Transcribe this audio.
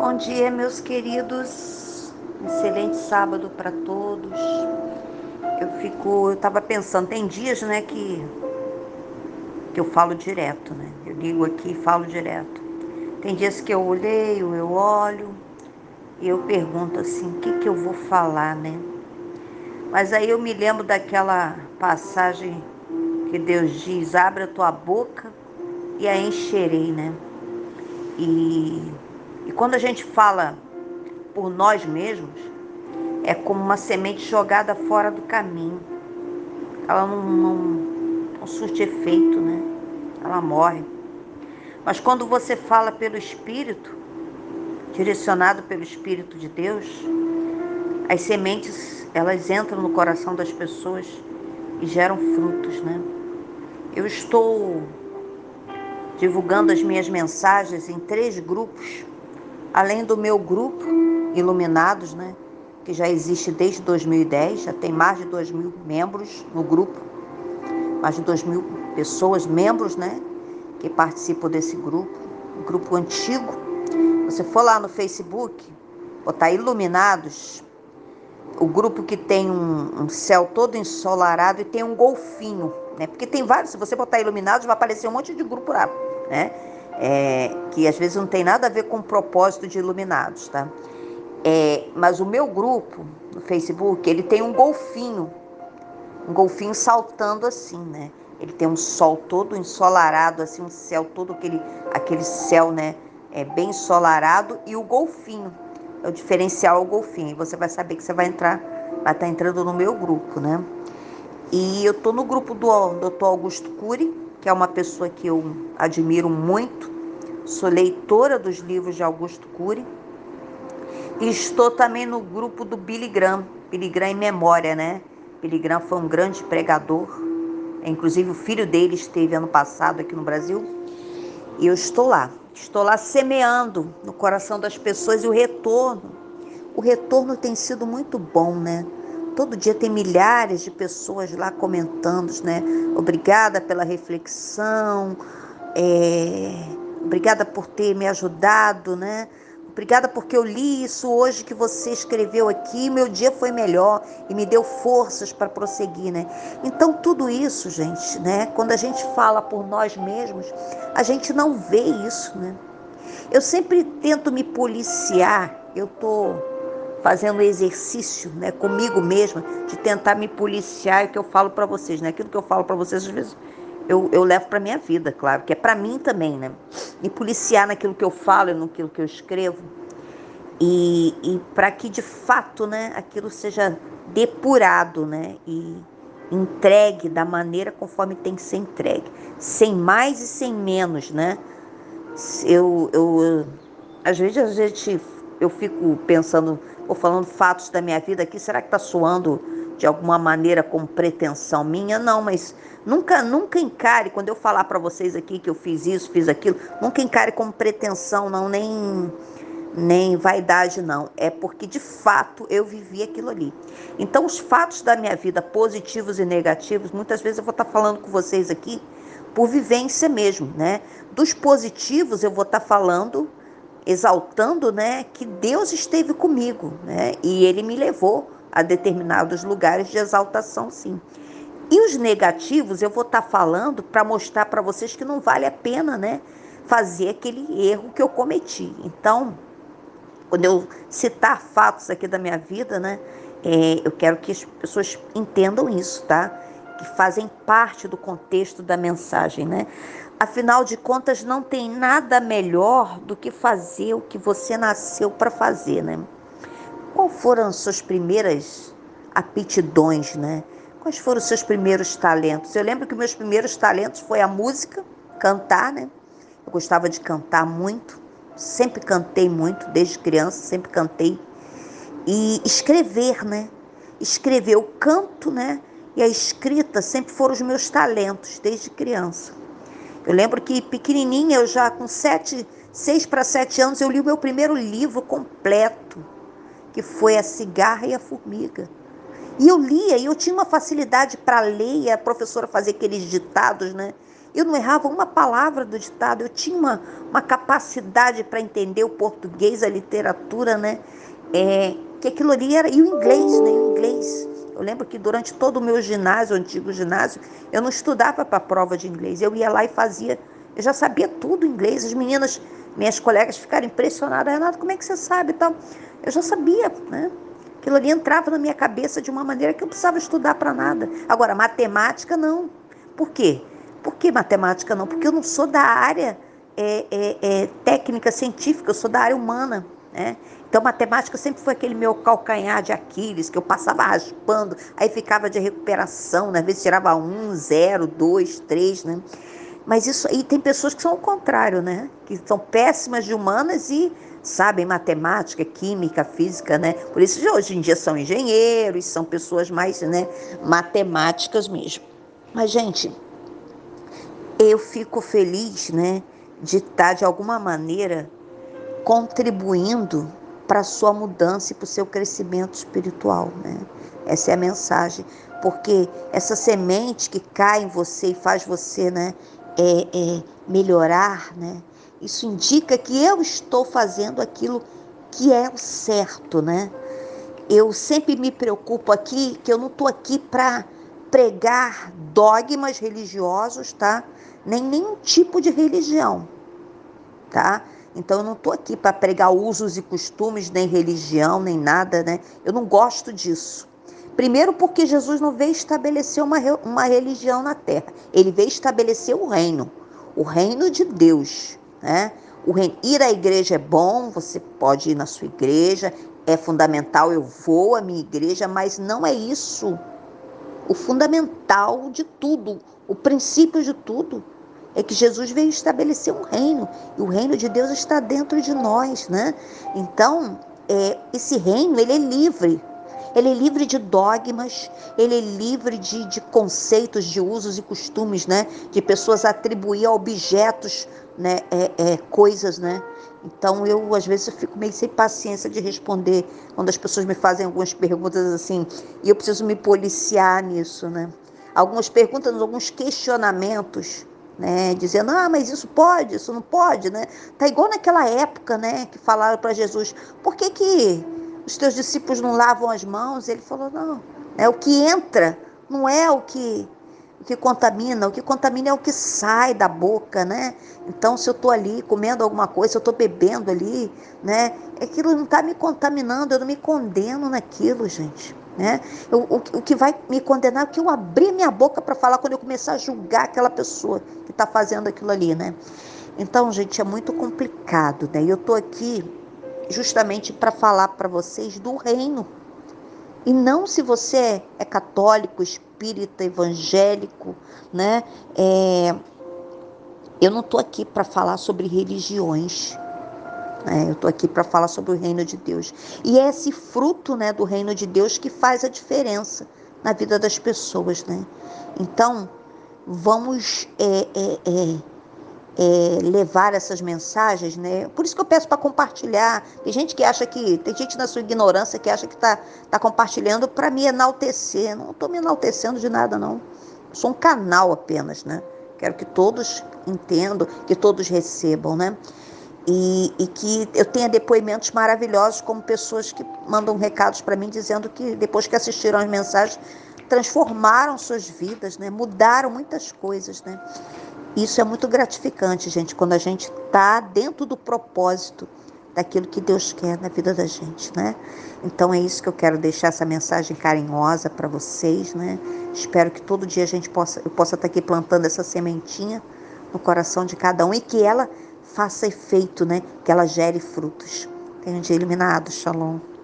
Bom dia, meus queridos. Excelente sábado para todos. Eu tava pensando, tem dias, né, que eu falo direto, né? Eu ligo aqui e falo direto. Tem dias que eu leio, eu olho e eu pergunto assim, o que eu vou falar, né? Mas aí eu me lembro daquela passagem que Deus diz: abre a tua boca e a encherei, né? E, e quando a gente fala por nós mesmos, é como uma semente jogada fora do caminho. Ela não surte efeito, né? Ela morre. Mas quando você fala pelo Espírito, direcionado pelo Espírito de Deus, as sementes, elas entram no coração das pessoas e geram frutos, né? Eu estou divulgando as minhas mensagens em 3 grupos, além do meu grupo Iluminados, né? Que já existe desde 2010, já tem mais de 2.000 membros no grupo, mais de 2.000 pessoas, membros, né? Que participam desse grupo, um grupo antigo. Você for lá no Facebook, botar Iluminados, o grupo que tem um céu todo ensolarado e tem um golfinho, né? Porque tem vários, se você botar Iluminados, vai aparecer um monte de grupo lá, né? Que às vezes não tem nada a ver com o propósito de Iluminados, tá? Mas o meu grupo no Facebook, ele tem um golfinho saltando assim, né? Ele tem um sol todo ensolarado, assim, um céu todo, aquele céu, né? Bem ensolarado, e o golfinho. É o diferencial, o golfinho. E você vai saber que você vai estar entrando no meu grupo, né? E eu tô no grupo do Dr. Augusto Cury, que é uma pessoa que eu admiro muito. Sou leitora dos livros de Augusto Cury. E estou também no grupo do Billy Graham em memória, né? Billy Graham foi um grande pregador. Inclusive o filho dele esteve ano passado aqui no Brasil. E eu estou lá. Estou lá semeando no coração das pessoas e o retorno tem sido muito bom, né? Todo dia tem milhares de pessoas lá comentando, né? Obrigada pela reflexão, obrigada por ter me ajudado, né? Obrigada porque eu li isso hoje que você escreveu aqui, meu dia foi melhor e me deu forças para prosseguir, né? Então tudo isso, gente, né? Quando a gente fala por nós mesmos, a gente não vê isso, né? Eu sempre tento me policiar, eu tô fazendo exercício, né, comigo mesma, de tentar me policiar, é o que eu falo para vocês, né? Aquilo que eu falo para vocês, às vezes, eu levo para minha vida, claro, que é para mim também, né? Me policiar naquilo que eu falo e naquilo que eu escrevo, e para que, de fato, né, aquilo seja depurado, né? E entregue da maneira conforme tem que ser entregue, sem mais e sem menos, né? Às vezes eu fico pensando, ou falando fatos da minha vida aqui, será que está soando de alguma maneira como pretensão minha? Não, mas nunca encare, quando eu falar para vocês aqui que eu fiz isso, fiz aquilo, nunca encare como pretensão, não, nem vaidade, não. É porque de fato eu vivi aquilo ali. Então, os fatos da minha vida, positivos e negativos, muitas vezes eu vou estar falando com vocês aqui por vivência mesmo, né? Dos positivos eu vou estar falando, exaltando, né, que Deus esteve comigo, né? E Ele me levou a determinados lugares de exaltação, sim. E os negativos eu vou estar falando para mostrar para vocês que não vale a pena, né, fazer aquele erro que eu cometi. Então, quando eu citar fatos aqui da minha vida, né, eu quero que as pessoas entendam isso, tá? Que fazem parte do contexto da mensagem, né? Afinal de contas, não tem nada melhor do que fazer o que você nasceu para fazer, né? Qual foram as suas primeiras aptidões, né? Quais foram os seus primeiros talentos? Eu lembro que meus primeiros talentos foi a música, cantar, né? Eu gostava de cantar muito, sempre cantei muito, desde criança, sempre cantei. E escrever, né? Escrever, o canto, né? E a escrita sempre foram os meus talentos, desde criança. Eu lembro que pequenininha, eu já com 6 para 7 anos, eu li o meu primeiro livro completo, que foi A Cigarra e a Formiga. E eu lia, e eu tinha uma facilidade para ler, e a professora fazia aqueles ditados, né? Eu não errava uma palavra do ditado, eu tinha uma capacidade para entender o português, a literatura, né? Que aquilo ali era, e o inglês, né? O inglês. Eu lembro que durante todo o meu ginásio, o antigo ginásio, eu não estudava para a prova de inglês. Eu ia lá e fazia, eu já sabia tudo inglês. As meninas, minhas colegas ficaram impressionadas. Renato, como é que você sabe e tal? Eu já sabia, né? Aquilo ali entrava na minha cabeça de uma maneira que eu precisava estudar para nada. Agora, matemática, não. Por quê? Por que matemática não? Porque eu não sou da área técnica, científica, eu sou da área humana, né? Então, matemática sempre foi aquele meu calcanhar de Aquiles, que eu passava raspando, aí ficava de recuperação, né? Às vezes tirava 1, 0, 2, 3, né? Mas isso aí tem pessoas que são o contrário, né? Que são péssimas de humanas e sabem matemática, química, física, né? Por isso hoje em dia são engenheiros, são pessoas mais, né, matemáticas mesmo. Mas, gente, eu fico feliz, né, de estar de alguma maneira contribuindo para a sua mudança e para o seu crescimento espiritual, né? Essa é a mensagem, porque essa semente que cai em você e faz você, né, melhorar, né? Isso indica que eu estou fazendo aquilo que é o certo, né? Eu sempre me preocupo aqui que eu não estou aqui para pregar dogmas religiosos, tá? Nem nenhum tipo de religião, tá? Então eu não estou aqui para pregar usos e costumes, nem religião, nem nada, né? Eu não gosto disso. Primeiro porque Jesus não veio estabelecer uma religião na terra. Ele veio estabelecer o reino de Deus, né? Ir à igreja é bom, você pode ir na sua igreja, é fundamental, eu vou à minha igreja, mas não é isso. O fundamental de tudo, o princípio de tudo, é que Jesus veio estabelecer um reino, e o reino de Deus está dentro de nós, né? Então, esse reino, ele é livre de dogmas, ele é livre de conceitos, de usos e costumes, né? De pessoas atribuir a objetos, né? Coisas, né? Então, às vezes, eu fico meio sem paciência de responder quando as pessoas me fazem algumas perguntas assim, e eu preciso me policiar nisso, né? Algumas perguntas, alguns questionamentos, né? Dizendo, mas isso pode, isso não pode, né? Tá igual naquela época, né? Que falaram para Jesus, por que os teus discípulos não lavam as mãos? Ele falou, não, o que entra não é o que contamina é o que sai da boca, né? Então, se eu estou ali comendo alguma coisa, se eu estou bebendo ali, né? Aquilo não está me contaminando, eu não me condeno naquilo, gente, né? O que vai me condenar é que eu abrir minha boca para falar quando eu começar a julgar aquela pessoa que está fazendo aquilo ali, né? Então, gente, é muito complicado, né? E eu estou aqui justamente para falar para vocês do reino. E não se você é católico, espírita, evangélico, né? Eu não estou aqui para falar sobre religiões, né? Eu estou aqui para falar sobre o reino de Deus. E é esse fruto, né, do reino de Deus que faz a diferença na vida das pessoas, né? Então, vamos levar essas mensagens, né? Por isso que eu peço para compartilhar. Tem gente que acha que, tem gente na sua ignorância que acha que tá compartilhando para me enaltecer. Não estou me enaltecendo de nada, não. Eu sou um canal apenas, né? Quero que todos entendam, que todos recebam, né? E que eu tenha depoimentos maravilhosos, como pessoas que mandam recados para mim dizendo que depois que assistiram as mensagens transformaram suas vidas, né? Mudaram muitas coisas, né? Isso é muito gratificante, gente, quando a gente está dentro do propósito daquilo que Deus quer na vida da gente, né? Então é isso que eu quero deixar, essa mensagem carinhosa para vocês, né? Espero que todo dia eu possa estar aqui plantando essa sementinha no coração de cada um e que ela faça efeito, né? Que ela gere frutos. Tenha um dia iluminado. Shalom.